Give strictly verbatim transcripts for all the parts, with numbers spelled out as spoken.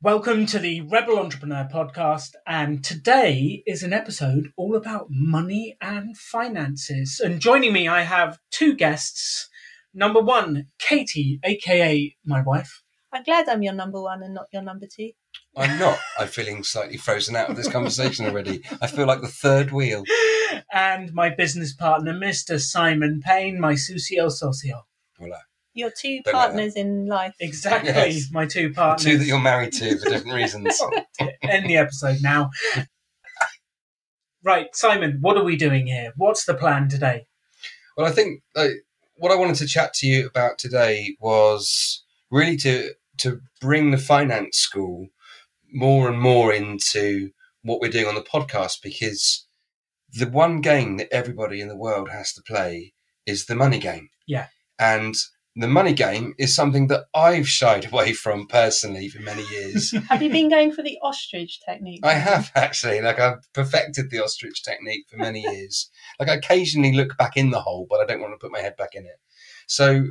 Welcome to the Rebel Entrepreneur Podcast, and today is an episode all about money and finances. And joining me, I have two guests. Number one, Katie, aka my wife. I'm glad I'm your number one and not your number two. I'm not. I'm feeling slightly frozen out of this conversation already. I feel like the third wheel. And my business partner, Mister Simon Payne, my socio socio. Hello. Your two Don't partners in life. Exactly, Yes. my two partners. Two that you're married to for different reasons. End the episode now. Right, Simon, what are we doing here? What's the plan today? Well, I think uh, what I wanted to chat to you about today was really to to bring the finance school more and more into what we're doing on the podcast, because the one game that everybody in the world has to play is the money game. Yeah. And the money game is something that I've shied away from personally for many years. Have you been going for the ostrich technique? I have actually. Like, I've perfected the ostrich technique for many years. Like, I occasionally look back in the hole, but I don't want to put my head back in it. So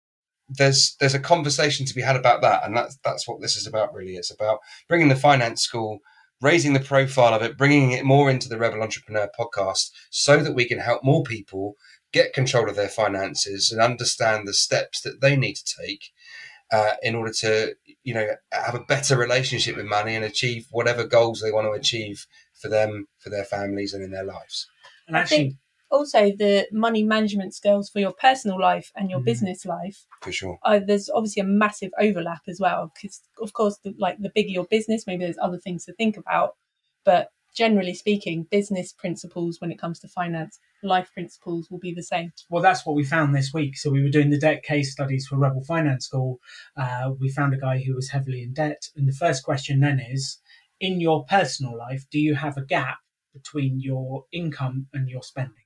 there's there's a conversation to be had about that, and that's that's what this is about. Really, it's about bringing the finance school, raising the profile of it, bringing it more into the Rebel Entrepreneur Podcast, so that we can help more people get control of their finances and understand the steps that they need to take uh, in order to, you know, have a better relationship with money and achieve whatever goals they want to achieve for them, for their families, and in their lives. And I actually, think also the money management skills for your personal life and your Mm. business life. For sure. Uh, there's obviously a massive overlap as well, because of course, the, like the bigger your business, maybe there's other things to think about, but generally speaking, business principles when it comes to finance, life principles will be the same. well, that's what we found this week. So we were doing the debt case studies for Rebel Finance School. Uh, we found a guy who was heavily in debt. And the first question then is, in your personal life, do you have a gap between your income and your spending?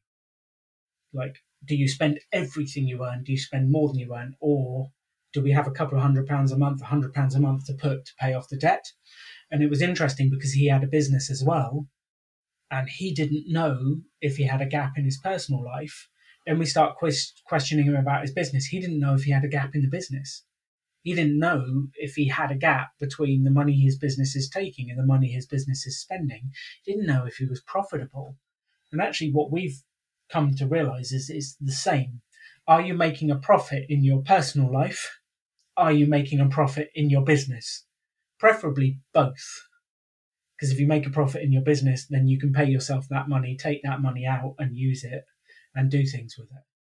Like, do you spend everything you earn? Do you spend more than you earn? Or do we have a couple of hundred pounds a month, a hundred pounds a month to put to pay off the debt? And it was interesting because he had a business as well, and he didn't know if he had a gap in his personal life. Then we start quest- questioning him about his business. He didn't know if he had a gap in the business. He didn't know if he had a gap between the money his business is taking and the money his business is spending. He didn't know if he was profitable. And actually what we've come to realize is it's the same. Are you making a profit in your personal life? Are you making a profit in your business? Preferably both. Because if you make a profit in your business, then you can pay yourself that money, take that money out and use it and do things with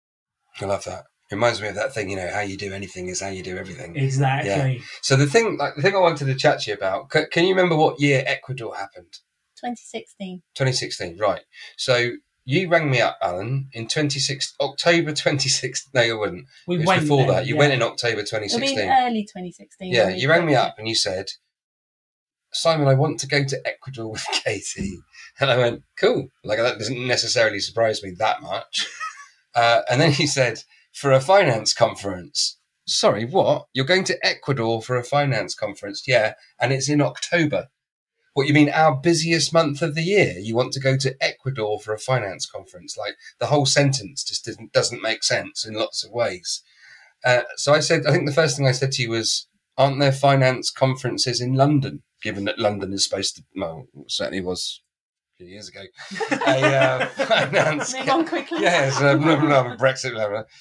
it. I love that. It reminds me of that thing, you know, how you do anything is how you do everything. Exactly. So the thing, like the thing I wanted to chat to you about, c- can you remember what year Ecuador happened? twenty sixteen. twenty sixteen, right. So you rang me up, Alan, in twenty-six October twenty sixteen. No, you wouldn't. We It was went before there, that. You yeah. went in October twenty It'll be sixteen. early twenty sixteen. Yeah, when we you rang me got up and you said, Simon, I want to go to Ecuador with Katie. And I went, cool. Like, that doesn't necessarily surprise me that much. uh, and then he said, for a finance conference. Sorry, what? You're going to Ecuador for a finance conference? Yeah, and it's in October. What, you mean our busiest month of the year? You want to go to Ecuador for a finance conference? Like, the whole sentence just doesn't, doesn't make sense in lots of ways. Uh, so I said, I think the first thing I said to you was, aren't there finance conferences in London? Given that London is supposed to, well, certainly was a few years ago. a uh, finance. Move on quickly. Yes, uh, blah, blah, blah, Brexit, blah, blah.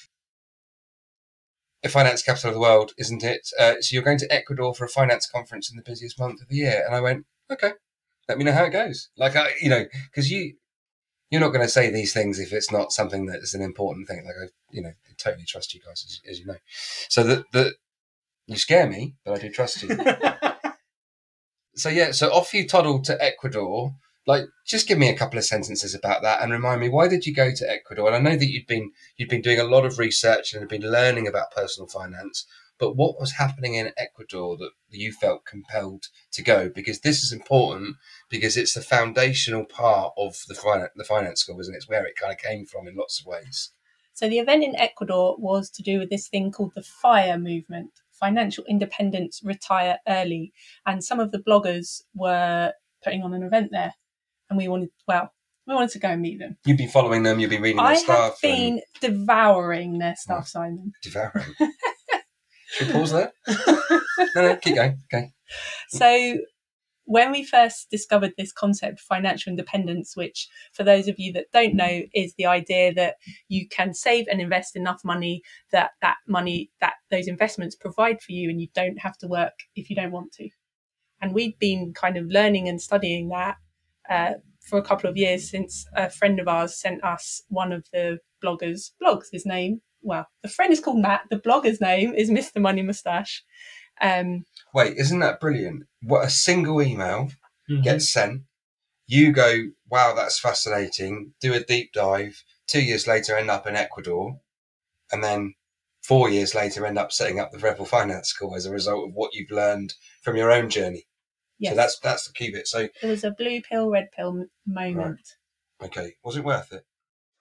A finance capital of the world, isn't it? Uh, so you're going to Ecuador for a finance conference in the busiest month of the year. And I went, okay, let me know how it goes. Like, I, you know, because you, you're not going to say these things if it's not something that is an important thing. Like, I, you know, I totally trust you guys, as, as you know. So that, that you scare me, but I do trust you. So, yeah, so off you toddled to Ecuador. Like, just give me a couple of sentences about that and remind me, why did you go to Ecuador? And I know that you'd been you'd been doing a lot of research and had been learning about personal finance, but what was happening in Ecuador that you felt compelled to go? Because this is important, because it's the foundational part of the finance, the finance school, isn't it? It's where it kind of came from in lots of ways. So the event in Ecuador was to do with this thing called the FIRE movement, Financial Independence Retire Early. And some of the bloggers were putting on an event there. And we wanted, well, we wanted to go and meet them. You've been following them, you've been reading their I stuff. have been devouring their stuff, Simon. Devouring. Should we pause there? No, no, keep going. Okay. So when we first discovered this concept, financial independence, which for those of you that don't know, is the idea that you can save and invest enough money that that money, that those investments provide for you, and you don't have to work if you don't want to. And we've been kind of learning and studying that uh, for a couple of years, since a friend of ours sent us one of the bloggers' blogs. His name, well, the friend is called Matt. The blogger's name is Mister Money Moustache. Um, Wait, isn't that brilliant? What a single email Mhm. gets sent. You go, wow, that's fascinating. Do a deep dive. Two years later, end up in Ecuador. And then four years later, end up setting up the Rebel Finance School as a result of what you've learned from your own journey. yes, So that's that's the key bit. So, it was a blue pill, red pill m- moment. okay, was it worth it?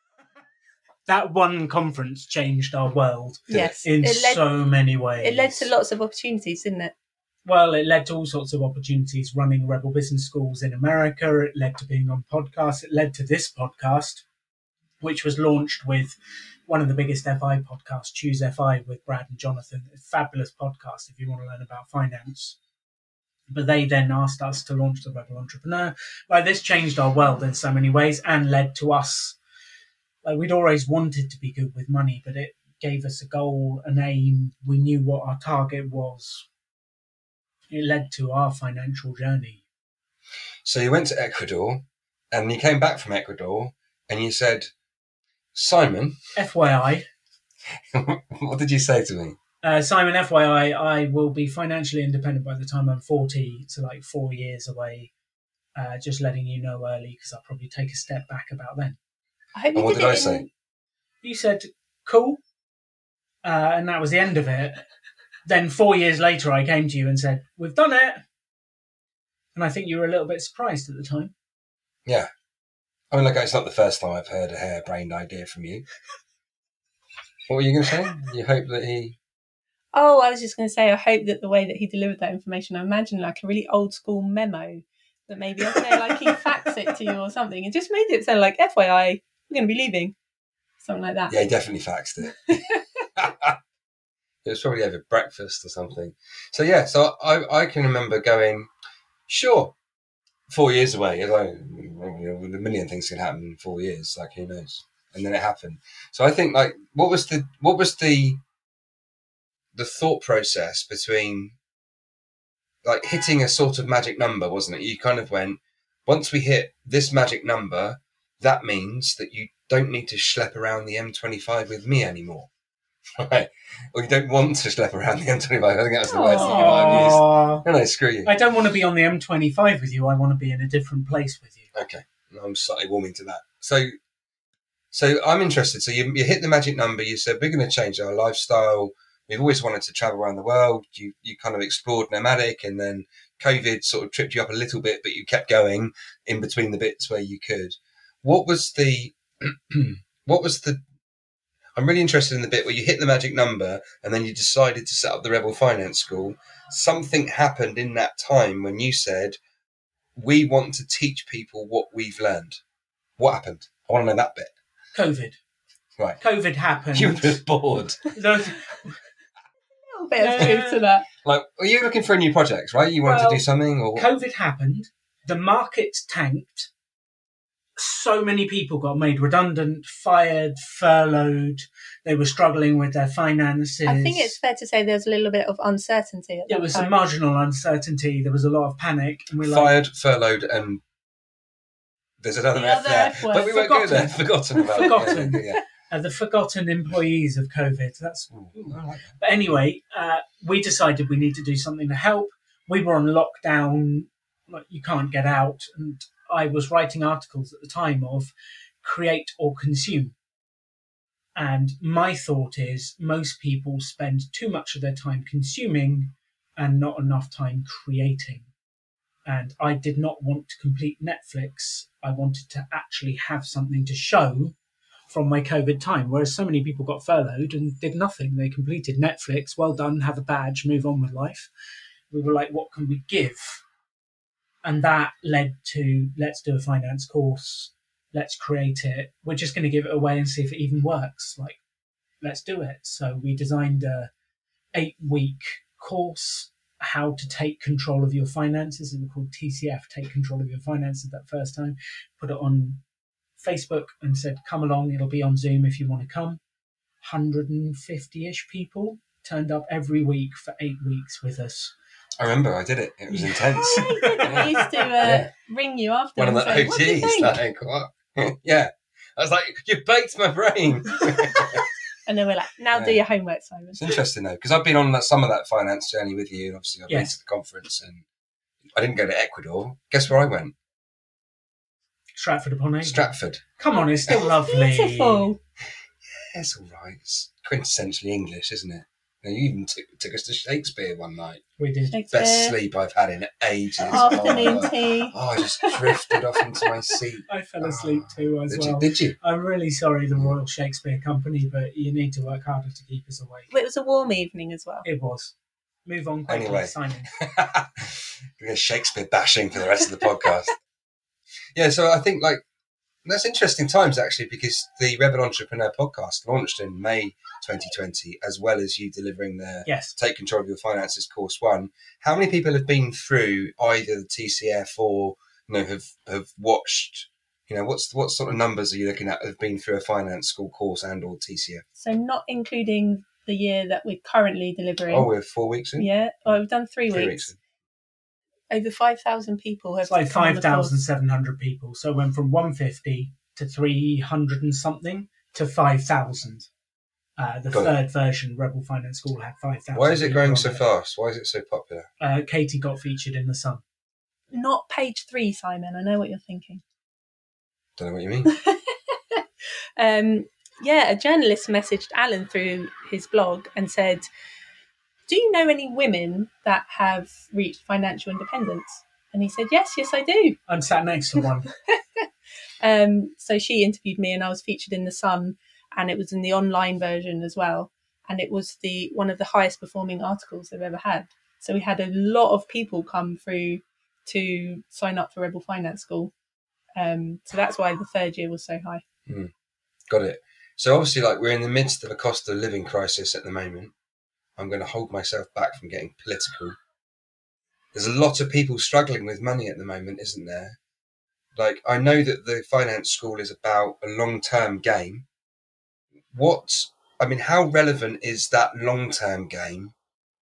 That one conference changed our world Yes, in it led, so many ways. it led to lots of opportunities, didn't it? Well, it led to all sorts of opportunities, running Rebel Business Schools in America. It led to being on podcasts. It led to this podcast, which was launched with one of the biggest F I podcasts, Choose F I, with Brad and Jonathan. A fabulous podcast if you want to learn about finance. But they then asked us to launch the Rebel Entrepreneur. Like, this changed our world in so many ways and led to us. Like, we'd always wanted to be good with money, but it gave us a goal, an aim. We knew what our target was. It led to our financial journey. So you went to Ecuador, and you came back from Ecuador, and you said, Simon, F Y I, what did you say to me? uh, Simon, F Y I, I will be financially independent by the time I'm forty, so like four years away. Uh, just letting you know early, because I'll probably take a step back about then. I hope And you what did did I it say? in, You said, cool. Uh, and that was the end of it. Then four years later, I came to you and said, we've done it. And I think you were a little bit surprised at the time. Yeah. I mean, like, it's not the first time I've heard a harebrained idea from you. What were you going to say? You hope that he... oh, I was just going to say, I hope that the way that he delivered that information, I imagine like a really old school memo that maybe, I don't know, like he faxed it to you or something. It just made it sound like, F Y I, we're going to be leaving. Something like that. Yeah, he definitely faxed it. It was probably over breakfast or something. So, yeah, so I, I can remember going, sure, four years away. Like, you know, a million things can happen in four years. Like, who knows? And then it happened. So I think, like, what was the what was the the thought process between, like, hitting a sort of magic number, wasn't it? You kind of went, once we hit this magic number, that means that you don't need to schlep around the M twenty-five with me anymore. Right? Or you don't want to schlep around the M twenty-five. I think that was the words that you might have used. Aww. No, no, screw you. I don't want to be on the M twenty-five with you. I want to be in a different place with you. Okay, I'm slightly warming to that. So, so I'm interested. So you, you hit the magic number. You said we're going to change our lifestyle. We've always wanted to travel around the world. You you kind of explored nomadic, and then COVID sort of tripped you up a little bit, but you kept going in between the bits where you could. What was the what was the I'm really interested in the bit where you hit the magic number and then you decided to set up the Rebel Finance School. Something happened in that time when you said, we want to teach people what we've learned. What happened? I want to know that bit. COVID. Right. COVID happened. You were just bored. Those- A little bit of truth to that. Like, are you looking for a new project, right? You wanted Well, to do something? Or COVID happened. The markets tanked. So many people got made redundant, fired, furloughed. They were struggling with their finances. I think it's fair to say there's a little bit of uncertainty at that There was time. some marginal uncertainty. There was a lot of panic. And we're like, fired, furloughed, and there's another The F other there. F word. But we won't go there. Forgotten about it. Forgotten. Yeah, yeah, uh, the forgotten employees of COVID. That's. yeah. I like that. But anyway, uh, we decided we need to do something to help. We were on lockdown. Like, you can't get out. And I was writing articles at the time of create or consume. And my thought is most people spend too much of their time consuming and not enough time creating. And I did not want to complete Netflix. I wanted to actually have something to show from my COVID time, whereas so many people got furloughed and did nothing. They completed Netflix, well done, have a badge, move on with life. We were like, what can we give? And that led to, let's do a finance course. Let's create it. We're just going to give it away and see if it even works. Like, let's do it. So we designed a eight week course. how to take control of your finances. It was called T C F, Take Control of Your Finances, that first time. Put it on Facebook and said, come along, it'll be on Zoom if you want to come. one hundred fifty-ish people turned up every week for eight weeks with us. I remember I did it. It was intense. Oh, yeah, you did. I used to uh, Yeah. ring you after One of and the say, what do you O Ts, think? like, what? Yeah. I was like, you baked my brain. And then we're like, now Yeah. do your homework, Simon. It's interesting though, because I've been on that, some of that finance journey with you, and obviously I've been Yes. to the conference, and I didn't go to Ecuador. Guess where I went? Stratford upon Avon. Stratford. Come on, it's still lovely. Beautiful. Yeah, it's all right. It's quintessentially English, isn't it? You, know, you even took, took us to Shakespeare one night. We did. Shakespeare, Best sleep I've had in ages. afternoon Oh, tea. oh, I just drifted off into my seat. I fell asleep too as Did well. you? Did you? I'm really sorry, the Royal Shakespeare Company, but you need to work harder to keep us awake. It was a warm evening as well. It was. Move on quickly, Anyway. Simon. We're going Shakespeare bashing for the rest of the podcast. Yeah, so I think like that's interesting times actually, because the Rebel Entrepreneur podcast launched in May twenty twenty, as well as you delivering the Yes. Take Control of Your Finances course one. How many people have been through either the T C F or you know have have watched? You know, what's what sort of numbers are you looking at have been through a finance school course and or T C F? So not including the year that we're currently delivering. Oh, we're four weeks in. Yeah, oh, we've done three, Three weeks. weeks in. Over five thousand people have It's like come on five the course. thousand seven hundred people. So it went from one hundred fifty to three hundred and something to five thousand. Uh, the Got it. third version, Rebel Finance School, had five thousand. Why is it people growing on so it. fast? Why is it so popular? Uh, Katie got featured in The Sun. Not page three, Simon. I know what you're thinking. Don't know what you mean. Um, yeah, a journalist messaged Alan through his blog and said, do you know any women that have reached financial independence? And he said, yes, yes, I do. I'm sat next to one. Um, so she interviewed me and I was featured in The Sun, and it was in the online version as well. And it was the one of the highest performing articles they've ever had. So we had a lot of people come through to sign up for Rebel Finance School. Um, so that's why the third year was so high. Mm. Got it. So obviously, like we're in the midst of a cost of living crisis at the moment. I'm going to hold myself back from getting political. There's a lot of people struggling with money at the moment, isn't there? Like, I know that the finance school is about a long-term game. What, I mean, how relevant is that long-term game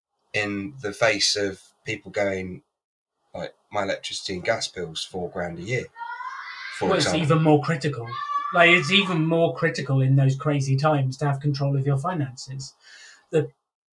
in the face of people going, like, my electricity and gas bills, four grand a year, for Well, it's example? even more critical. Like, it's even more critical in those crazy times to have control of your finances. The,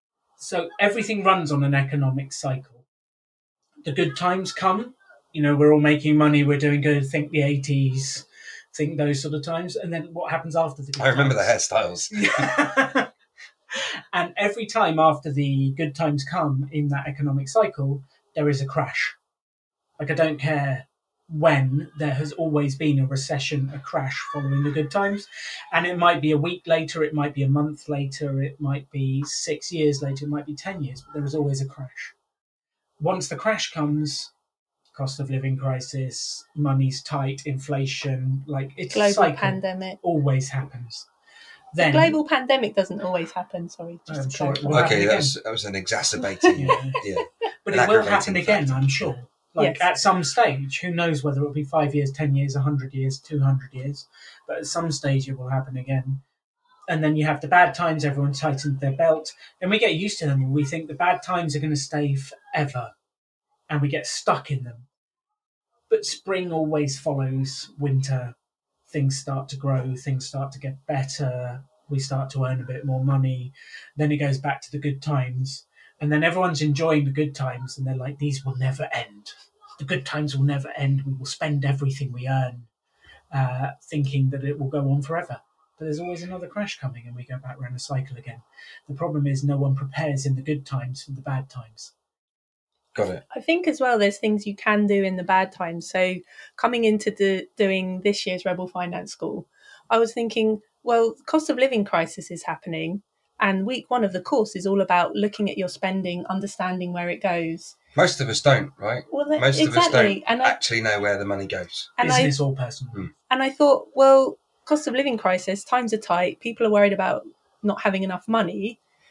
so everything runs on an economic cycle. The good times come, you know, we're all making money, we're doing good, think the eighties, think those sort of times. And then what happens after the good I remember the times? hairstyles. And every time after the good times come in that economic cycle, there is a crash. Like, I don't care when, there has always been a recession, a crash following the good times. And it might be a week later, it might be a month later, it might be six years later, it might be ten years, but there is always a crash. Once the crash comes, cost of living crisis, money's tight, inflation, like it's a Global cycle. pandemic. Always happens. Then, The global pandemic doesn't always happen, sorry. Just I'm to sure it clarify. will happen Okay, again. that was, that was an exacerbating. Yeah. yeah. But An it will aggravating happen again, factor. I'm sure. Like, Yes. at some stage, who knows whether it'll be five years, ten years, a hundred years, two hundred years, but at some stage it will happen again. And then you have the bad times, everyone tightens their belt, and we get used to them, and we think the bad times are going to stay forever, and we get stuck in them. But spring always follows winter. Things start to grow, things start to get better, we start to earn a bit more money, then it goes back to the good times. And then everyone's enjoying the good times, and they're like, these will never end. The good times will never end. We will spend everything we earn, uh, thinking that it will go on forever. But there's always another crash coming, and we go back around a cycle again. The problem is no one prepares in the good times for the bad times. Got it. I think as well, there's things you can do in the bad times. So coming into the, doing this year's Rebel Finance School, I was thinking, well, cost of living crisis is happening. And week one of the course is all about looking at your spending, understanding where it goes. Most of us don't, right? Well, that- Most of us exactly. don't And I, actually know where the money goes. and I, Business or personal. Hmm. and I thought, well, cost of living crisis, times are tight. People are worried about not having enough money.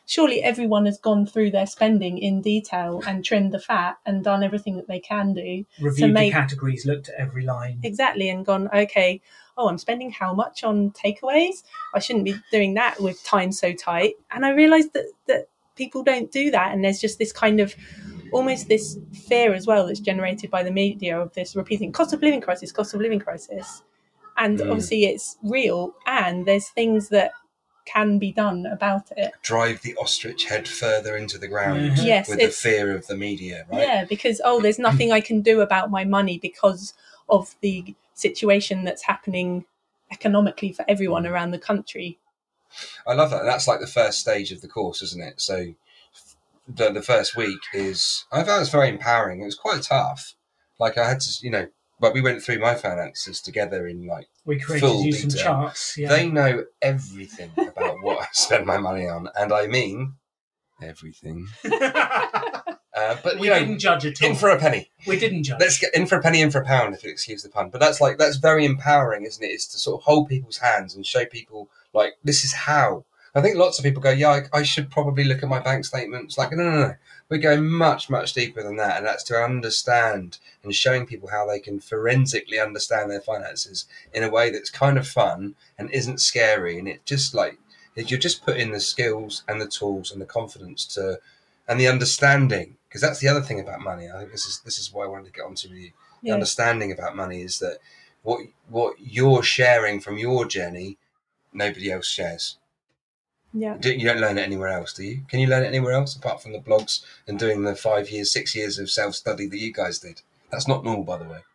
surely everyone has gone through their spending in detail and trimmed the fat and done everything that they can do. Reviewed make, the categories, looked at every line. Exactly, and gone, okay, oh, I'm spending how much on takeaways? I shouldn't be doing that with time so tight. And I realised that, that people don't do that, and there's just this kind of almost this fear as well that's generated by the media of this repeating cost of living crisis, cost of living crisis. And mm. obviously it's real, and there's things that can be done about it. Drive the ostrich head further into the ground mm-hmm. yes, with the fear of the media, right? Yeah, because, oh, there's nothing I can do about my money because of the situation that's happening economically for everyone mm. around the country. I love that. That's like the first stage of the course, isn't it? So the, the first week is, I found it was very empowering. It was quite tough. Like I had to, you know, but we went through my finances together in like we created full you detail. Some charts. Yeah. They know everything about what I spend my money on, and I mean everything. uh, but we you know, didn't judge at all. In for a penny. We didn't judge. Let's get in for a penny, in for a pound, if you excuse the pun. But that's like that's very empowering, isn't it? It's to sort of hold people's hands and show people like this is how. I think lots of people go, yeah, I, I should probably look at my bank statements. Like, no, no, no. We're going much, much deeper than that. And that's to understand and showing people how they can forensically understand their finances in a way that's kind of fun and isn't scary. And it just like, you're just putting the skills and the tools and the confidence to, and the understanding, because that's the other thing about money. I think this is, this is what I wanted to get onto with you. Yeah. The understanding about money is that what, what you're sharing from your journey, nobody else shares. Yeah. You don't learn it anywhere else, do you? Can you learn it anywhere else apart from the blogs and doing the five years, six years of self-study that you guys did? That's not normal, by the way.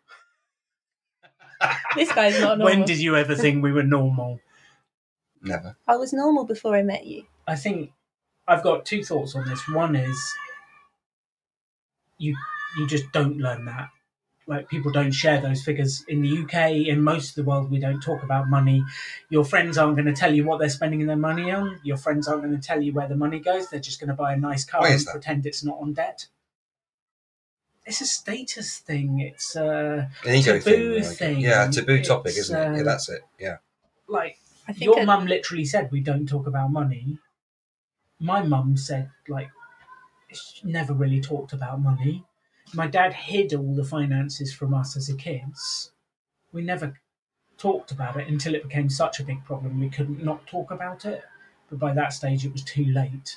This guy's not normal. When did you ever think we were normal? Never. I was normal before I met you. I think I've got two thoughts on this. One is you you just don't learn that. Like, people don't share those figures. In the U K, in most of the world, we don't talk about money. Your friends aren't going to tell you what they're spending their money on. Your friends aren't going to tell you where the money goes. They're just going to buy a nice car and that? pretend it's not on debt. It's a status thing. It's a An ego taboo thing. thing. Yeah, a taboo topic, it's, isn't it? Yeah, that's it. Yeah. Like, I think your it... mum literally said we don't talk about money. My mum said, like, she never really talked about money. My dad hid all the finances from us as a kids. We never talked about it until it became such a big problem we couldn't not talk about it. But by that stage, it was too late.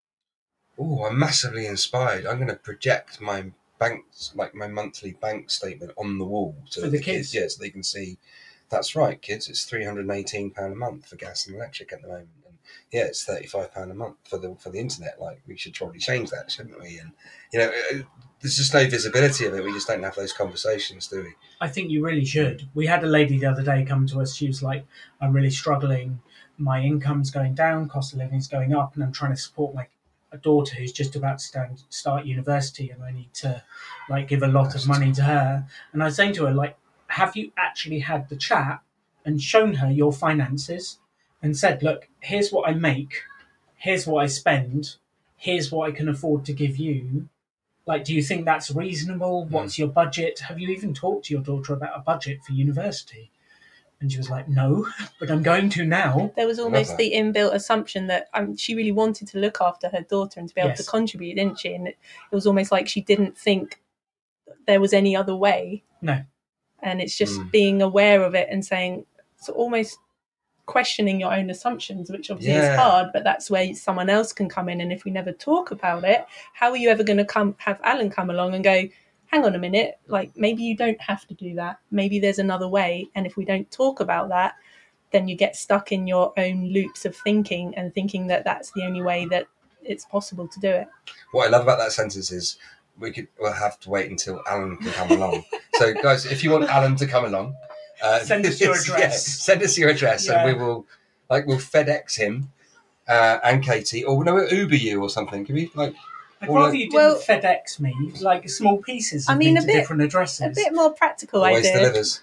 Oh, I'm massively inspired. I'm going to project my bank, like my monthly bank statement on the wall to for the, the kids. kids. Yeah, so they can see. That's right, kids. It's three hundred and eighteen pound a month for gas and electric at the moment. And yeah, it's thirty-five pound a month for the for the internet. Like, we should probably change that, shouldn't we? And you know, there's just no visibility of it. We just don't have those conversations, do we? I think you really should. We had a lady the other day come to us. She was like, "I'm really struggling. My income's going down, cost of living's going up, and I'm trying to support my a daughter who's just about to stand, start university, and I need to like give a lot of money to her." And I was saying to her, like, have you actually had the chat and shown her your finances and said, look, here's what I make, here's what I spend, here's what I can afford to give you. Like, do you think that's reasonable? What's mm. your budget? Have you even talked to your daughter about a budget for university? And she was like, no, but I'm going to now. There was almost the inbuilt assumption that um, she really wanted to look after her daughter and to be able yes. to contribute, didn't she? And it, it was almost like she didn't think there was any other way. No. And it's just mm. being aware of it and saying, so almost questioning your own assumptions, which obviously yeah. is hard, but that's where someone else can come in. And if we never talk about it, how are you ever going to come have Alan come along and go, hang on a minute, like, maybe you don't have to do that. Maybe there's another way. And if we don't talk about that, then you get stuck in your own loops of thinking and thinking that that's the only way that it's possible to do it. What I love about that sentence is we could we'll have to wait until Alan can come along. So, guys, if you want Alan to come along, uh, send us your address. Yeah, send us your address, yeah. and we will, like, we'll FedEx him uh, and Katie, or no, we'll Uber you or something. Can we, like? I'd rather like, you didn't well, FedEx me, like small pieces. I mean, a bit, different addresses. A bit more practical Always idea. delivers.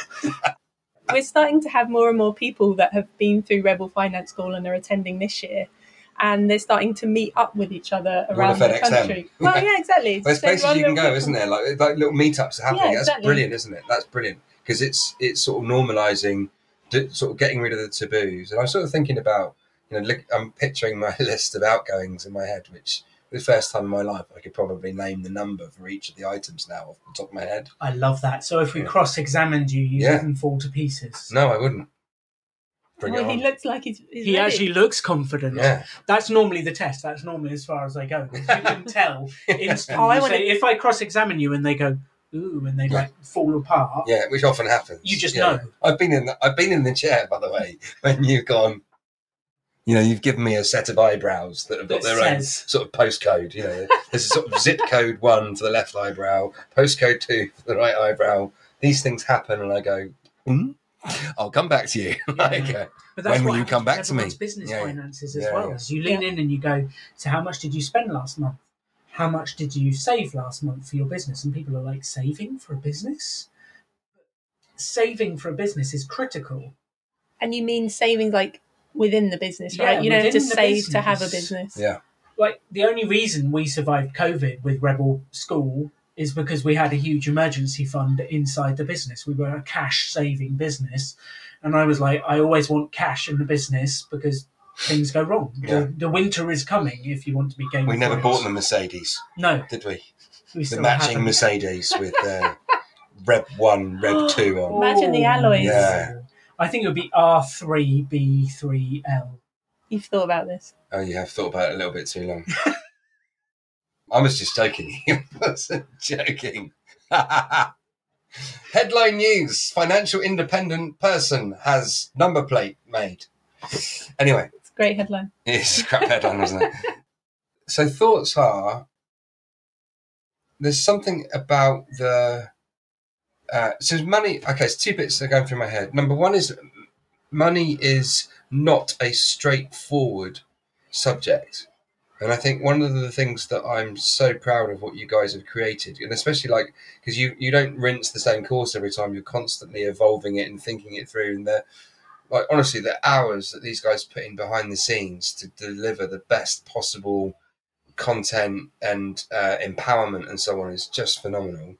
We're starting to have more and more people that have been through Rebel Finance School and are attending this year. And they're starting to meet up with each other around the country. Them. Well, yeah, exactly. There's places you can go, isn't there? Like, like little meetups are happening. Yeah, exactly. That's brilliant, isn't it? That's brilliant. Because it's it's sort of normalising, sort of getting rid of the taboos. And I'm sort of thinking about you know, look, I'm picturing my list of outgoings in my head, which for the first time in my life, I could probably name the number for each of the items now off the top of my head. I love that. So if we Yeah. cross-examined you, you Yeah. wouldn't fall to pieces. No, I wouldn't. Bring Well, it he on. looks like he's, he's He ready. actually looks confident. Yeah. That's normally the test. That's normally as far as they go. 'Cause you can tell instantly. Oh, I You wanna- say, if I cross-examine you and they go, ooh, and they Yeah. like fall apart, Yeah, which often happens. you just Yeah. know. I've been in the, I've been in the chair, by the way, when you've gone, you know, you've given me a set of eyebrows that have got That their own says- sort of postcode. You know, there's a sort of zip code one for the left eyebrow, postcode two for the right eyebrow. These things happen, and I go, hmm? I'll come back to you. like, uh, But When will what you come happens back with to me? everyone's business Yeah, yeah. finances as Yeah, well. yeah. As you lean Yeah. in and you go, so how much did you spend last month? How much did you save last month for your business? And people are like, saving for a business? Saving for a business is critical. And you mean saving like within the business, Yeah, right? You don't have to within the save to have a business. business. yeah, Like, the only reason we survived COVID with Rebel School is because we had a huge emergency fund inside the business. We were a cash saving business. And I was like, I always want cash in the business because things go wrong. Yeah. The, the winter is coming if you want to be Game we of never Thrones. bought the Mercedes, No, did we? we The still matching haven't. Mercedes with uh, Rev one, Rev two on. Imagine the alloys. Yeah. I think it would be R three B three L. You've thought about this. Oh, you have thought about it a little bit too long. I was just joking. I wasn't joking. Headline news: Financial independent person has number plate made. Anyway, It's a great headline. it's a crap headline, isn't it? So thoughts are, there's something about the uh, so money. Okay, it's two bits that are going through my head. Number one is money is not a straightforward subject. And I think one of the things that I'm so proud of what you guys have created, and especially like, because you, you don't rinse the same course every time, you're constantly evolving it and thinking it through. And the, like, honestly, the hours that these guys put in behind the scenes to deliver the best possible content and uh, empowerment and so on is just phenomenal.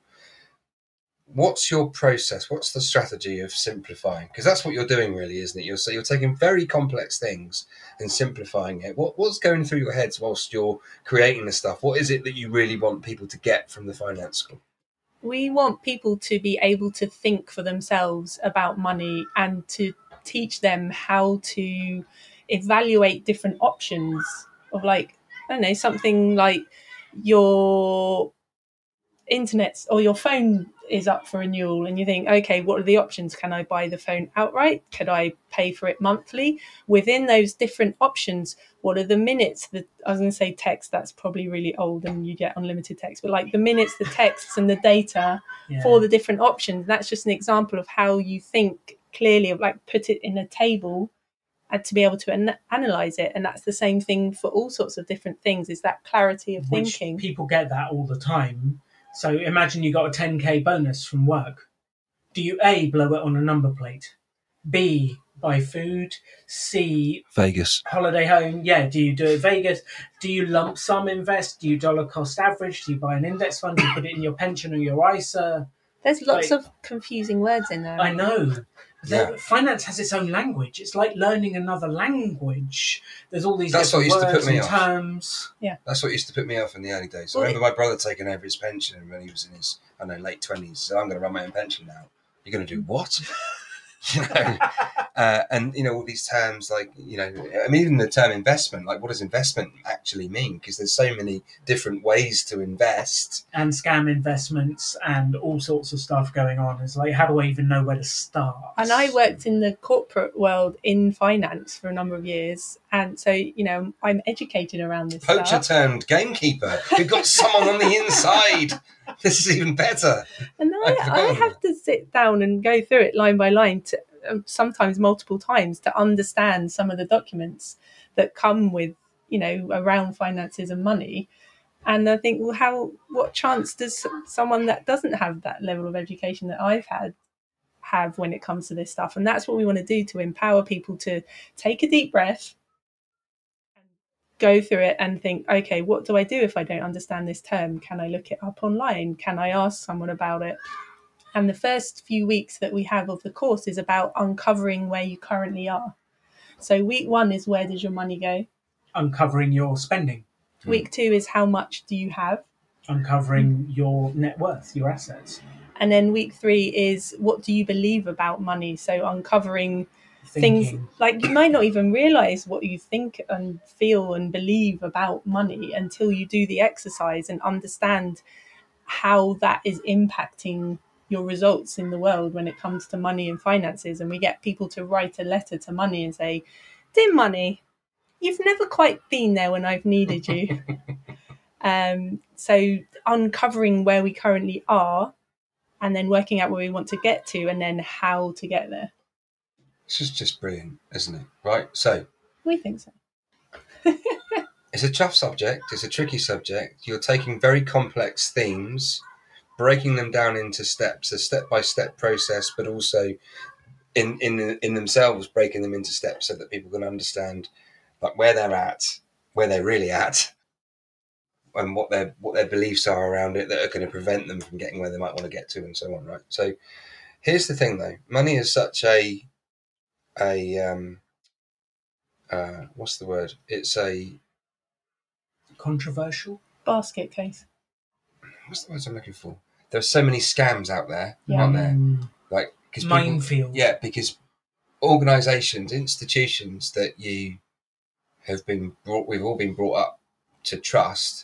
What's your process? What's the strategy of simplifying? Because that's what you're doing, really, isn't it? You're so you're taking very complex things and simplifying it. What what's going through your heads whilst you're creating the stuff? What is it that you really want people to get from the finance school? We want people to be able to think for themselves about money and to teach them how to evaluate different options of, like, I don't know, something like your internet or your phone is up for renewal and you think, okay, what are the options? Can I buy the phone outright? Could I pay for it monthly? Within those different options, what are the minutes? The, I was going to say text, that's probably really old and you get unlimited text, but like the minutes, the texts and the data Yeah. for the different options. That's just an example of how you think clearly, of like put it in a table and to be able to an- analyze it. And that's the same thing for all sorts of different things, is that clarity of Which thinking. people get that all the time. So imagine you got a ten K bonus from work. Do you A, blow it on a number plate? B, buy food? C, Vegas. holiday home? Yeah, do you do it Vegas? Do you lump sum invest? Do you dollar cost average? Do you buy an index fund? Do you put it in your pension or your I S A? There's lots like- of confusing words in there. I know. Yeah. The- Finance has its own language. It's like learning another language. There's all these That's what different used to put words me and off. terms. That's what used to put me off in the early days. Well, I remember my brother taking over his pension when he was in his, I don't know, late twenties. So I'm going to run my own pension now. You're going to do what? you know, uh, and you know all these terms like, you know, I mean, even the term investment. Like, what does investment actually mean? Because there's so many different ways to invest. And scam investments and all sorts of stuff going on. It's like, how do I even know where to start? And I worked in the corporate world in finance for a number of years. And so, you know, I'm educated around this Poacher stuff. turned gamekeeper. We've got someone on the inside. This is even better. And I'd I, I forgotten have to sit down and go through it line by line, to, um, sometimes multiple times, to understand some of the documents that come with, you know, around finances and money. And I think, well, how, what chance does someone that doesn't have that level of education that I've had have when it comes to this stuff? And that's what we want to do, to empower people to take a deep breath, go through it and think, okay, what do I do if I don't understand this term? Can I look it up online? Can I ask someone about it? And the first few weeks that we have of the course is about uncovering where you currently are. So week one is where does your money go? Uncovering your spending. Week two is how much do you have? Uncovering your net worth, your assets. And then week three is what do you believe about money? So uncovering Thinking. things like you might not even realize what you think and feel and believe about money until you do the exercise and understand how that is impacting your results in the world when it comes to money and finances. And we get people to write a letter to money and say, "Dear money, you've never quite been there when I've needed you." um, so uncovering where we currently are and then working out where we want to get to and then how to get there. This is just brilliant, isn't it? Right, so We think so. it's a tough subject, it's a tricky subject. You're taking very complex themes, breaking them down into steps, a step-by-step process, but also in, in, in themselves breaking them into steps so that people can understand like where they're at, where they're really at, and what their what their beliefs are around it that are going to prevent them from getting where they might want to get to and so on, right? So here's the thing though, money is such a a um uh what's the word it's a Controversial. Basket case. what's the words I'm looking for there are so many scams out there, Yeah. aren't there? Mm, Like because minefield. yeah because organizations, institutions that you have been brought we've all been brought up to trust,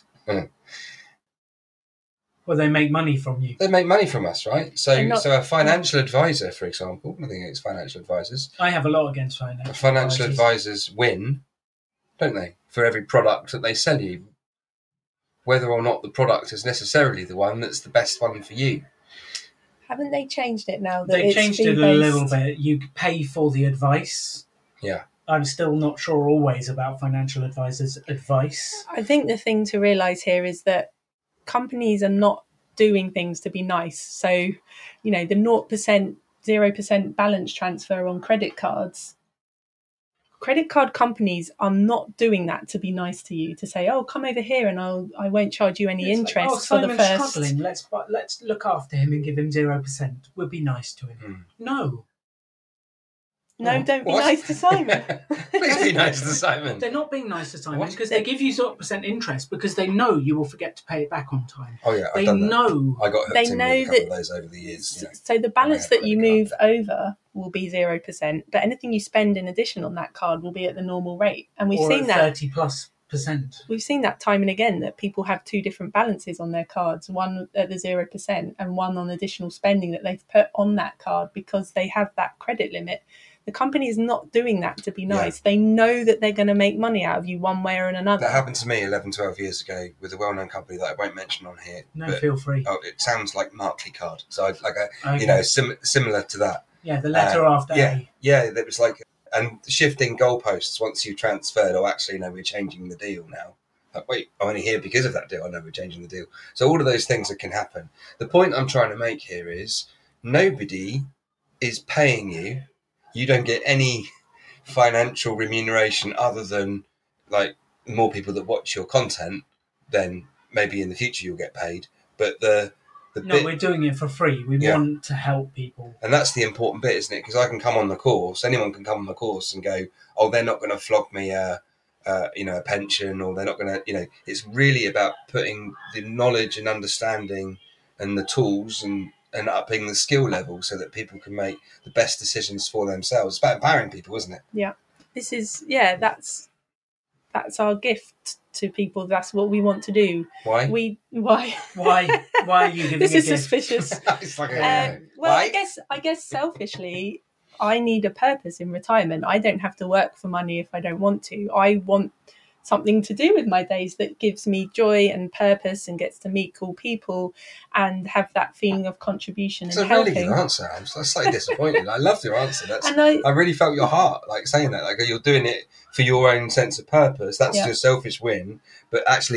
Well, they make money from you. they make money from us, right? So And not- so a financial advisor, for example, nothing against financial advisors, I have a lot against financial financial advisors. advisors win, don't they, for every product that they sell you, whether or not the product is necessarily the one that's the best one for you. Haven't they changed it now? That They it's changed it a fee-based? little bit. You pay for the advice. Yeah. I'm still not sure always about financial advisors' advice. I think the thing to realise here is that companies are not doing things to be nice. So, you know, the zero percent, zero percent balance transfer on credit cards, credit card companies are not doing that to be nice to you, to say, oh, come over here and I'll, I won't charge you any It's interest like, oh, for the Simon's first. struggling. Let's bu- let's look after him and give him zero percent. We'll be nice to him. Mm. No, No, don't be What? nice to Simon. Please be nice to Simon. they're not being nice to Simon What? because they give you zero percent interest because they know you will forget to pay it back on time. Oh yeah, I've They done that. know. I got hooked They in know with a couple that- of those over the years. You know. So the balance Yeah, that you credit move over will be zero percent, but anything you spend in addition on that card will be at the normal rate. And we've or seen at that. thirty plus percent. We've seen that time and again, that people have two different balances on their cards, one at the zero percent and one on additional spending that they've put on that card because they have that credit limit. The company is not doing that to be nice. They know that they're going to make money out of you one way or another. That happened to me eleven, twelve years ago with a well-known company that I won't mention on here. No, but, feel free. oh, it sounds like Markley Card. So I, like a, Okay. you know, sim- similar to that. Yeah, the letter Uh, after yeah, A. yeah. That was like, and shifting goalposts once you transferred. Oh, actually, no, we're changing the deal now. Like, wait, I'm only here because of that deal. I know we're changing the deal. So all of those things that can happen. The point I'm trying to make here is nobody is paying you. You don't get any financial remuneration other than like more people that watch your content. Then maybe in the future you'll get paid. But the the No, bit, we're doing it for free. We Yeah. want to help people. and that's the important bit, isn't it? Because I can come on the course, anyone can come on the course and go, oh, they're not going to flog me a, uh, you know, a pension, or they're not going to, you know, it's really about putting the knowledge and understanding and the tools and, and upping the skill level so that people can make the best decisions for themselves. It's about empowering people, isn't it? This is, yeah, that's that's our gift to people. That's what we want to do. Why? We why Why? Why are you giving this a is gift? suspicious. It's like a, Um, well, Why? I guess I guess selfishly, I need a purpose in retirement. I don't have to work for money if I don't want to. I want something to do with my days that gives me joy and purpose and gets to meet cool people and have that feeling of contribution It's and a really helping. good answer. I'm so- slightly disappointed. I loved your answer. That's And I, I really felt your heart, like saying that. Like you're doing it for your own sense of purpose. That's Yeah. your selfish win, but actually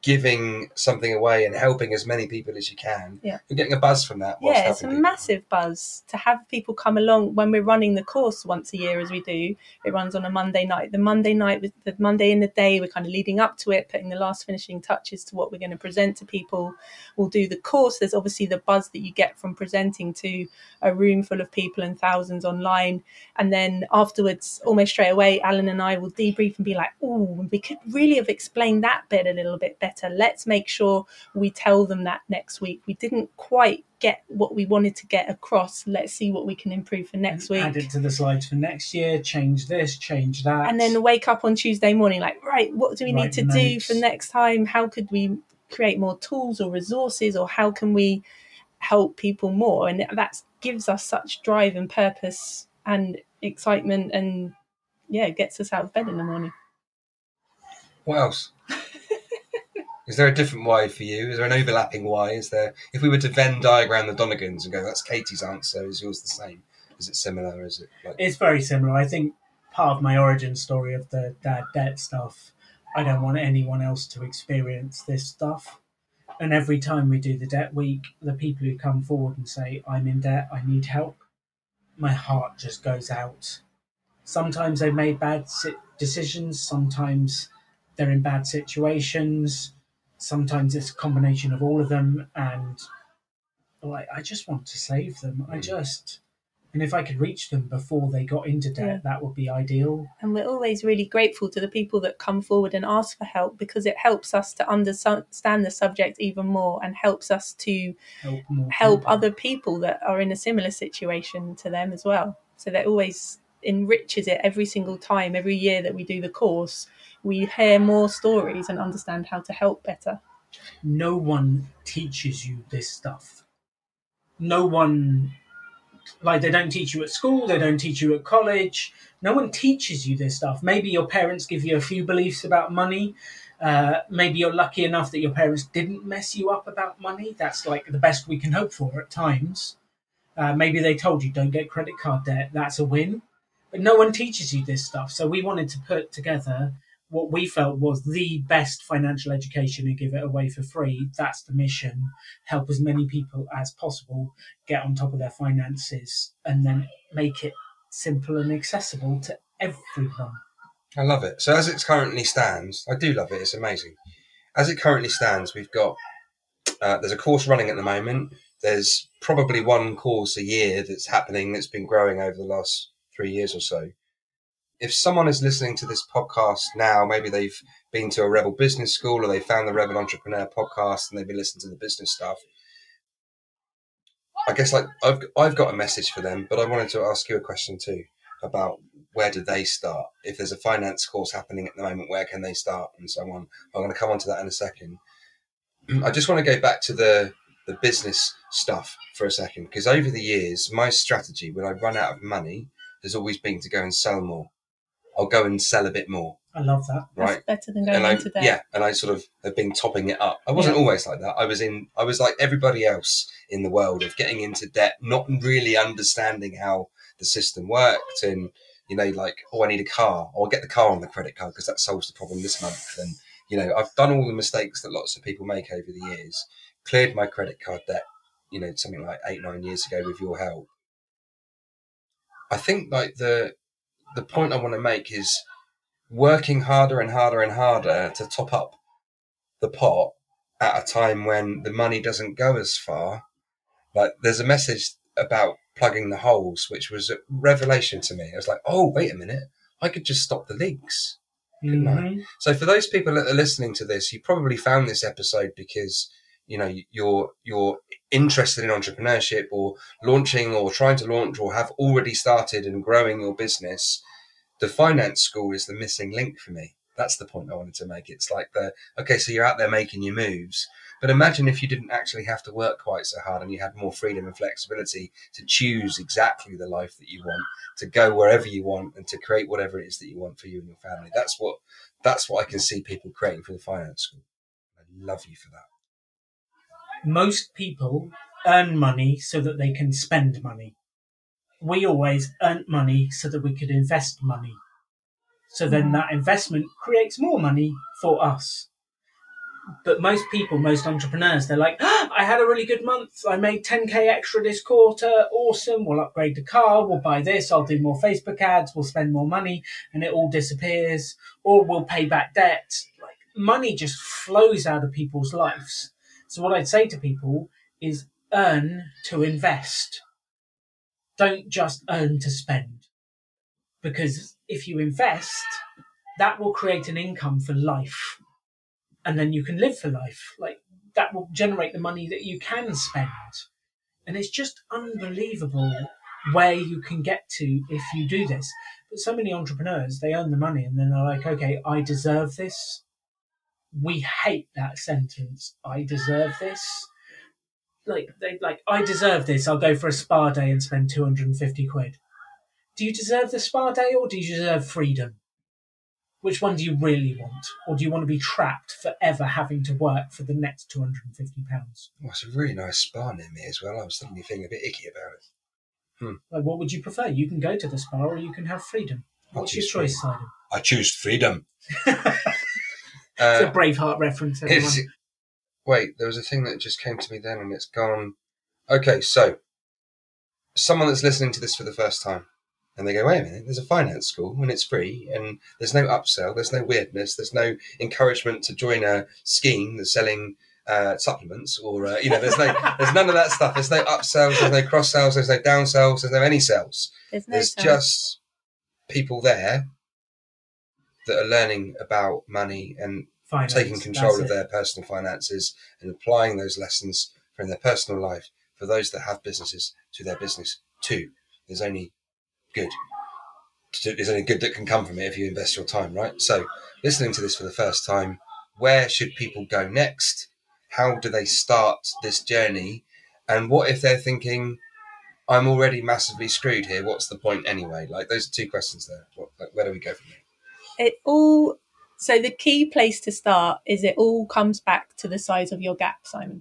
giving something away and helping as many people as you can, Yeah. you're getting a buzz from that. whilst Yeah, it's a helping people. massive buzz to have people come along when we're running the course once a year, as we do. It runs on a Monday night. The Monday night, with the Monday in the day, we're kind of leading up to it, putting the last finishing touches to what we're going to present to people. We'll do the course. There's obviously the buzz that you get from presenting to a room full of people and thousands online. And then afterwards, almost straight away, Alan and I will debrief and be like, oh, we could really have explained that bit a little bit better. Let's make sure we tell them that next week. We didn't quite get what we wanted to get across. Let's see what we can improve for next week. Add it to the slides for next year, change this, change that. And then wake up on Tuesday morning like, right, what do we Write need to do notes. for next time? How could we create more tools or resources, or how can we help people more? And that gives us such drive and purpose and excitement, and yeah, it gets us out of bed in the morning. What else? Is there a different why for you? Is there an overlapping why? Is there, if we were to Venn diagram the Donegans and go, that's Katie's answer, is yours the same? Is it similar? Is it like... It's very similar. I think part of my origin story of the dad debt stuff, I don't want anyone else to experience this stuff. And every time we do the debt week, the people who come forward and say, I'm in debt, I need help, my heart just goes out. Sometimes they've made bad decisions. Sometimes they're in bad situations. Sometimes it's a combination of all of them. And like, I just want to save them. I just... And if I could reach them before they got into debt, Yeah. that would be ideal. And we're always really grateful to the people that come forward and ask for help, because it helps us to understand the subject even more and helps us to Help more help people. other people that are in a similar situation to them as well. So that always enriches it every single time, every year that we do the course. We hear more stories and understand how to help better. No one teaches you this stuff. No one... Like, they don't teach you at school, they don't teach you at college. No one teaches you this stuff. Maybe your parents give you a few beliefs about money. Uh, maybe you're lucky enough that your parents didn't mess you up about money. That's like the best we can hope for at times. Uh, maybe they told you don't get credit card debt. That's a win. But no one teaches you this stuff. So we wanted to put together what we felt was the best financial education and give it away for free. That's the mission. Help as many people as possible get on top of their finances and then make it simple and accessible to everyone. I love it. So as it currently stands, I do love it. It's amazing. As it currently stands, we've got, uh, there's a course running at the moment. There's probably one course a year that's happening that's been growing over the last three years or so. If someone is listening to this podcast now, maybe they've been to a Rebel Business School or they found the Rebel Entrepreneur podcast and they've been listening to the business stuff. I guess like I've I've got a message for them, but I wanted to ask you a question too about where do they start? If there's a finance course happening at the moment, where can they start and so on? I'm going to come on to that in a second. I just want to go back to the, the business stuff for a second, because over the years, my strategy when I run out of money has always been to go and sell more. I'll go and sell a bit more. I love that. Right. That's better than going and I, into debt. yeah, and I sort of have been topping it up. I wasn't Yeah. always like that. I was in. I was like everybody else in the world of getting into debt, not really understanding how the system worked, and you know, like, oh, I need a car, or I'll get the car on the credit card because that solves the problem this month. And you know, I've done all the mistakes that lots of people make over the years. Cleared my credit card debt, you know, something like eight, nine years ago with your help. I think like the the point I want to make is working harder and harder and harder to top up the pot at a time when the money doesn't go as far. Like there's a message about plugging the holes, which was a revelation to me. I was like, oh, wait a minute, I could just stop the leaks. Couldn't I? Mm-hmm. So for those people that are listening to this, you probably found this episode because, you know, you're, you're interested in entrepreneurship or launching or trying to launch or have already started and growing your business. The finance school is the missing link for me. That's the point I wanted to make. It's like the, okay, so you're out there making your moves, but imagine if you didn't actually have to work quite so hard and you had more freedom and flexibility to choose exactly the life that you want, to go wherever you want and to create whatever it is that you want for you and your family. That's what, that's what I can see people creating for the finance school. I love you for that. Most people earn money so that they can spend money. We always earned money so that we could invest money. So then that investment creates more money for us. But most people, most entrepreneurs, they're like, ah, I had a really good month. I made ten K extra this quarter. Awesome. We'll upgrade the car. We'll buy this. I'll do more Facebook ads. We'll spend more money, and it all disappears. Or we'll pay back debt. Like, money just flows out of people's lives. So what I'd say to people is earn to invest. Don't just earn to spend. Because if you invest, that will create an income for life. And then you can live for life. Like, that will generate the money that you can spend. And it's just unbelievable where you can get to if you do this. But so many entrepreneurs, they earn the money and then they're like, okay, I deserve this. We hate that sentence. I deserve this. Like, they like, I deserve this. I'll go for a spa day and spend two hundred fifty quid. Do you deserve the spa day or do you deserve freedom? Which one do you really want? Or do you want to be trapped forever having to work for the next two hundred fifty pounds? Well, it's a really nice spa near me as well. I was suddenly feeling a bit icky about it. Hmm. Like, what would you prefer? You can go to the spa or you can have freedom. What's your choice, Simon? I choose freedom. It's uh, a Braveheart reference, everyone. Wait, there was a thing that just came to me then and it's gone. Okay, so someone that's listening to this for the first time, and they go, wait a minute, there's a finance school and it's free and there's no upsell, there's no weirdness, there's no encouragement to join a scheme that's selling uh, supplements or, uh, you know, there's no, there's none of that stuff. There's no upsells, there's no cross sells, there's no down sells, there's no any sells. There's, no there's sales. just people there that are learning about money and Finance, taking control of it. their personal finances and applying those lessons from their personal life for those that have businesses to their business too. There's only good. There's only good that can come from it if you invest your time, right? So listening to this for the first time, where should people go next? How do they start this journey? And what if they're thinking, I'm already massively screwed here. What's the point anyway? Like, those are two questions there. What, like, where do we go from there? It all, so the key place to start is it all comes back to the size of your gap, Simon.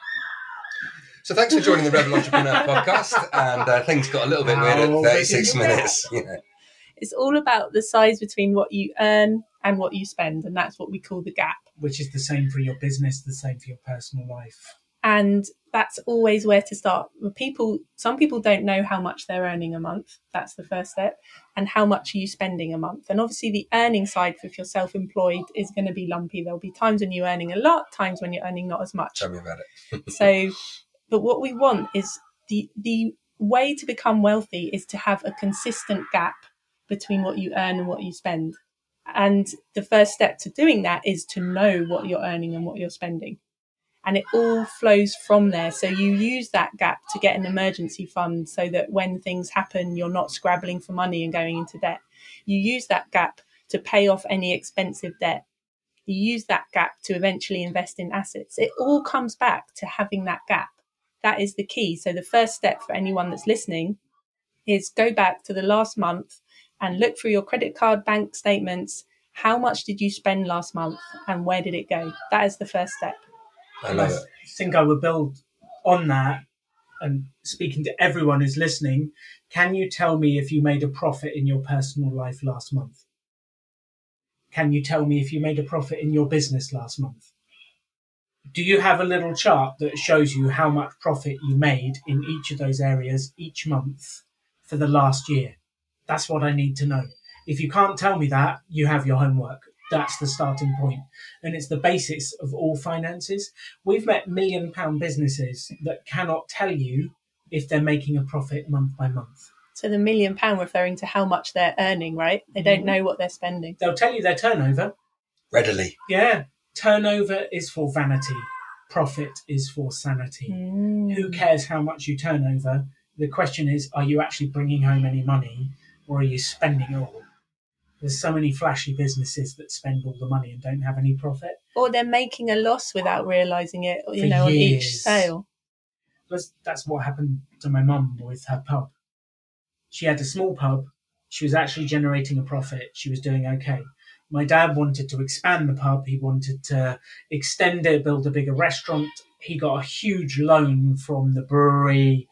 So thanks for joining the Rebel Entrepreneur podcast, and uh, things got a little bit weird at thirty-six minutes. You know. It's all about the size between what you earn and what you spend, and that's what we call the gap. Which is the same for your business, the same for your personal life. And that's always where to start. People, some people don't know how much they're earning a month. That's the first step. And how much are you spending a month? And obviously the earning side, if you're self-employed, is going to be lumpy. There'll be times when you're earning a lot, times when you're earning not as much. Tell me about it. So, but what we want is the the way to become wealthy is to have a consistent gap between what you earn and what you spend. And the first step to doing that is to know what you're earning and what you're spending. And it all flows from there. So you use that gap to get an emergency fund so that when things happen, you're not scrabbling for money and going into debt. You use that gap to pay off any expensive debt. You use that gap to eventually invest in assets. It all comes back to having that gap. That is the key. So the first step for anyone that's listening is go back to the last month and look through your credit card, bank statements. How much did you spend last month and where did it go? That is the first step. I love I it. think I would build on that and speaking to everyone who's listening. Can you tell me if you made a profit in your personal life last month? Can you tell me if you made a profit in your business last month? Do you have a little chart that shows you how much profit you made in each of those areas each month for the last year? That's what I need to know. If you can't tell me that, you have your homework. That's the starting point. And it's the basis of all finances. We've met million pound businesses that cannot tell you if they're making a profit month by month. So the million pound referring to how much they're earning, right? They don't know what they're spending. They'll tell you their turnover. Readily. Yeah. Turnover is for vanity. Profit is for sanity. Mm. Who cares how much you turn over? The question is, are you actually bringing home any money or are you spending it all? There's so many flashy businesses that spend all the money and don't have any profit. Or they're making a loss without realising it, you For know, on each years. sale. That's, that's what happened to my mum with her pub. She had a small pub. She was actually generating a profit. She was doing okay. My dad wanted to expand the pub. He wanted to extend it, build a bigger restaurant. He got a huge loan from the brewery.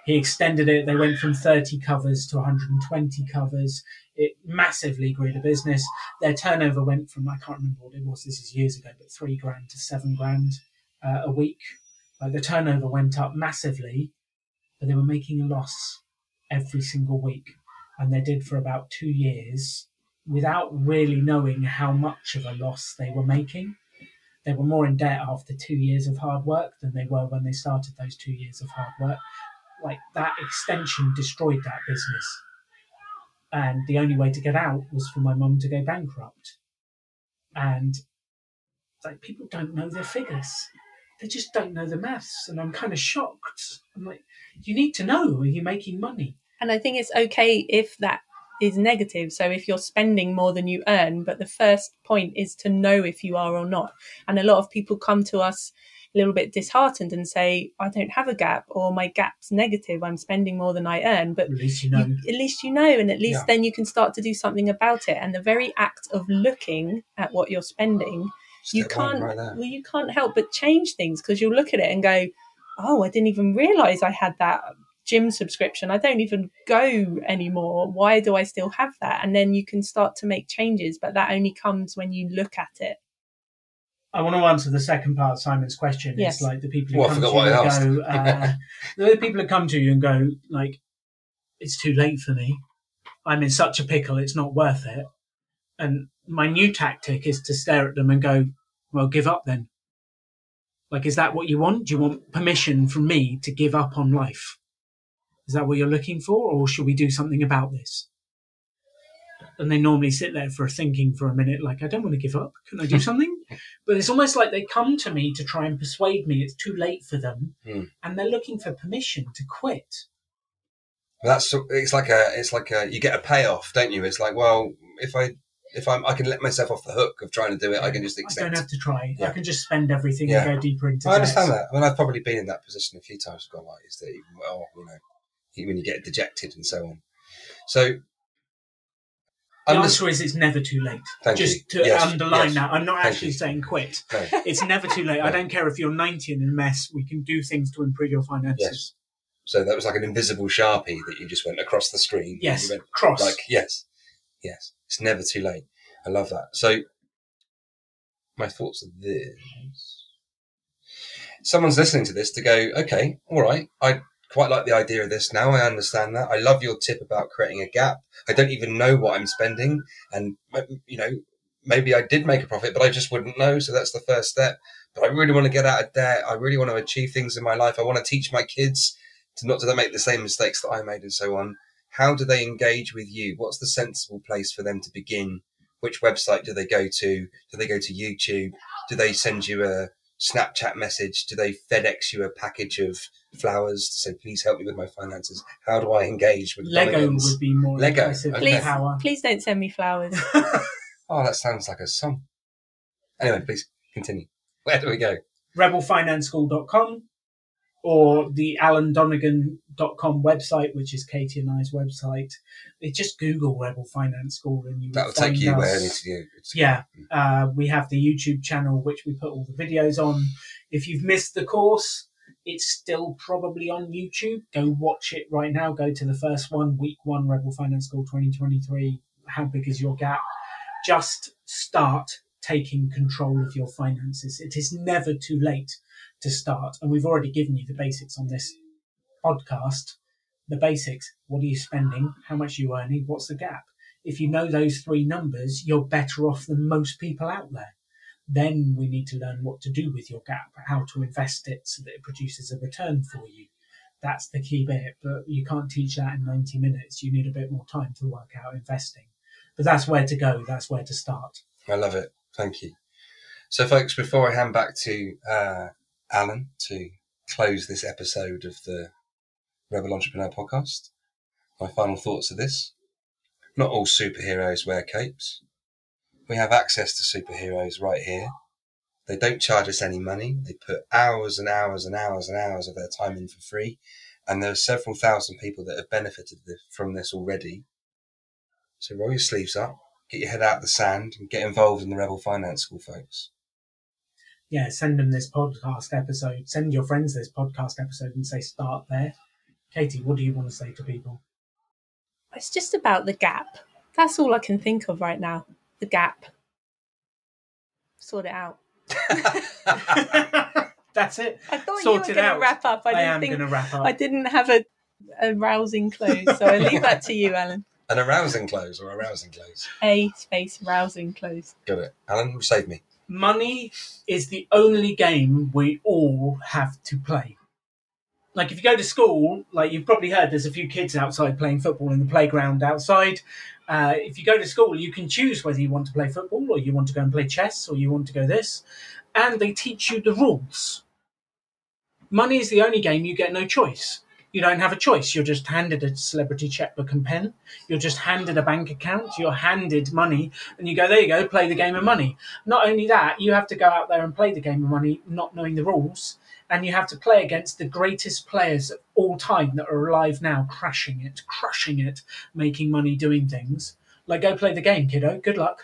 He extended it. They went from thirty covers to one hundred twenty covers. It massively grew the business. Their turnover went from, I can't remember what it was, this is years ago, but three grand to seven grand uh, a week. Like the turnover went up massively, but they were making a loss every single week. And they did for about two years without really knowing how much of a loss they were making. They were more in debt after two years of hard work than they were when they started those two years of hard work. Like that extension destroyed that business. And the only way to get out was for my mum to go bankrupt. And like people don't know their figures. They just don't know the maths. And I'm kind of shocked. I'm like, you need to know, are you making money? And I think it's okay if that is negative. So if you're spending more than you earn, but the first point is to know if you are or not. And a lot of people come to us a little bit disheartened and say, I don't have a gap, or my gap's negative, I'm spending more than I earn. But At least you know. you, at least you know, and at least Yeah. then you can start to do something about it. And the very act of looking at what you're spending, you Step one can't right there. well, you can't help but change things, because you'll look at it and go, oh, I didn't even realise I had that gym subscription. I don't even go anymore. Why do I still have that? And then you can start to make changes, but that only comes when you look at it. I want to answer the second part of Simon's question. Yes. It's like the people who Well, I come to forgot you what I and go, uh, the people that come to you and go, like, it's too late for me. I'm in such a pickle, it's not worth it. And my new tactic is to stare at them and go, well, give up then. Like, is that what you want? Do you want permission from me to give up on life? Is that what you're looking for? Or should we do something about this? And they normally sit there for thinking for a minute, like, I don't want to give up. Can I do something? But it's almost like they come to me to try and persuade me it's too late for them. Mm. And they're looking for permission to quit. That's it's like a it's like a you get a payoff, don't you? It's like, well, if I if I'm I can let myself off the hook of trying to do it, I can just I accept. don't have to try. Yeah. I can just spend everything Yeah. and go deeper into I understand debt. that. I mean, I've probably been in that position a few times. Gone like, is that even well, you know, when you get dejected and so on. So The under- answer is it's never too late. Thank Just you. to Yes, underline yes. that. I'm not Thank actually you. saying quit. no, It's never too late. I No. don't care if you're ninety and in a mess. We can do things to improve your finances. yes. So that was like an invisible Sharpie that you just went across the screen. and Yes. you went, Cross. like yes, yes. It's never too late. I love that. So my thoughts are this. Someone's listening to this to go, okay, all right, I quite like the idea of this now. I understand that. I love your tip about creating a gap. I don't even know what I'm spending. And, you know, maybe I did make a profit, but I just wouldn't know. So that's the first step. But I really want to get out of debt. I really want to achieve things in my life. I want to teach my kids to not to make the same mistakes that I made and so on. How do they engage with you? What's the sensible place for them to begin? Which website do they go to? Do they go to YouTube? Do they send you a Snapchat message? Do they FedEx you a package of flowers to say, please help me with my finances? How do I engage with Lego Donegan's? would be more Lego, impressive okay. than Please, power. please don't send me flowers. Oh, that sounds like a song. Anyway, please continue. Where do we go? rebel finance school dot com or the alan donegan dot com website, which is Katie and I's website. They just Google Rebel Finance School and you will That'll find take you us. where it needs to go. It's- Yeah, uh, we have the YouTube channel, which we put all the videos on. If you've missed the course, it's still probably on YouTube. Go watch it right now. Go to the first one, week one, Rebel Finance School twenty twenty-three. How big is your gap? Just start taking control of your finances. It is never too late to start. And we've already given you the basics on this podcast. The basics. What are you spending? How much are you earning? What's the gap? If you know those three numbers, you're better off than most people out there. Then we need to learn what to do with your gap, how to invest it so that it produces a return for you. That's the key bit, but you can't teach that in ninety minutes. You need a bit more time to work out investing. But that's where to go. That's where to start. I love it. Thank you. So, folks, before I hand back to uh, Alan to close this episode of the Rebel Entrepreneur Podcast, my final thoughts are this. Not all superheroes wear capes. We have access to superheroes right here. They don't charge us any money. They put hours and hours and hours and hours of their time in for free. And there are several thousand people that have benefited from this already. So roll your sleeves up, get your head out of the sand and get involved in the Rebel Finance School, folks. Yeah, send them this podcast episode. Send your friends this podcast episode and say start there. Katie, what do you want to say to people? It's just about the gap. That's all I can think of right now. The gap. Sort it out. That's it. I thought Sort you it were going out. to wrap up. I, I didn't am think going to wrap up. I didn't have a, a rousing close, so I leave that to you, Alan. An arousing close or a rousing close? A space rousing close. Got it. Alan, save me. Money is the only game we all have to play. Like if you go to school, like you've probably heard, there's a few kids outside playing football in the playground outside. Uh, if you go to school, you can choose whether you want to play football or you want to go and play chess or you want to go this. And they teach you the rules. Money is the only game you get no choice. You don't have a choice. You're just handed a celebrity checkbook and pen. You're just handed a bank account. You're handed money. And you go, there you go, play the game of money. Not only that, you have to go out there and play the game of money, not knowing the rules. And you have to play against the greatest players of all time that are alive now, crashing it, crushing it, making money, doing things. Like, go play the game, kiddo. Good luck.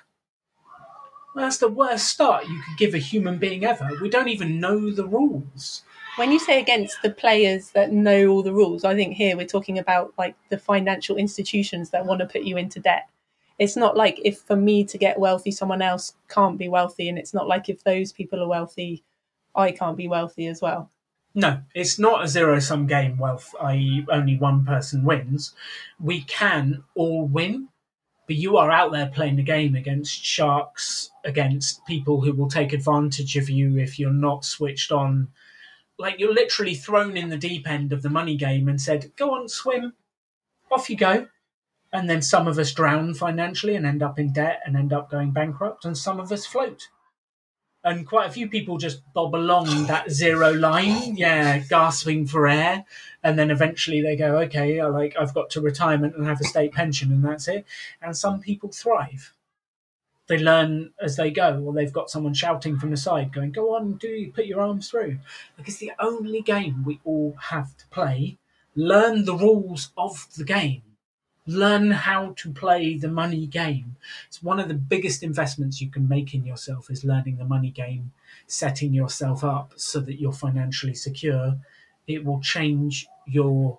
Well, that's the worst start you could give a human being ever. We don't even know the rules. When you say against the players that know all the rules, I think here we're talking about like the financial institutions that want to put you into debt. It's not like if for me to get wealthy, someone else can't be wealthy. And it's not like if those people are wealthy, I can't be wealthy as well. No, it's not a zero-sum game, wealth, that is only one person wins. We can all win, but you are out there playing the game against sharks, against people who will take advantage of you if you're not switched on. Like, you're literally thrown in the deep end of the money game and said, go on, swim, off you go. And then some of us drown financially and end up in debt and end up going bankrupt, and some of us float. And quite a few people just bob along that zero line, yeah, gasping for air. And then eventually they go, okay, like I've got to retirement and have a state pension and that's it. And some people thrive. They learn as they go, or they've got someone shouting from the side going, go on, do you put your arms through? Like, it's the only game we all have to play. Learn the rules of the game. Learn how to play the money game. It's one of the biggest investments you can make in yourself is learning the money game, setting yourself up so that you're financially secure. It will change your world.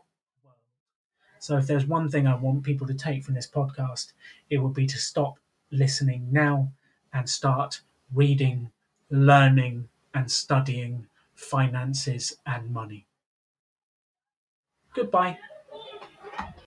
So if there's one thing I want people to take from this podcast, it would be to stop listening now and start reading, learning, and studying finances and money. Goodbye.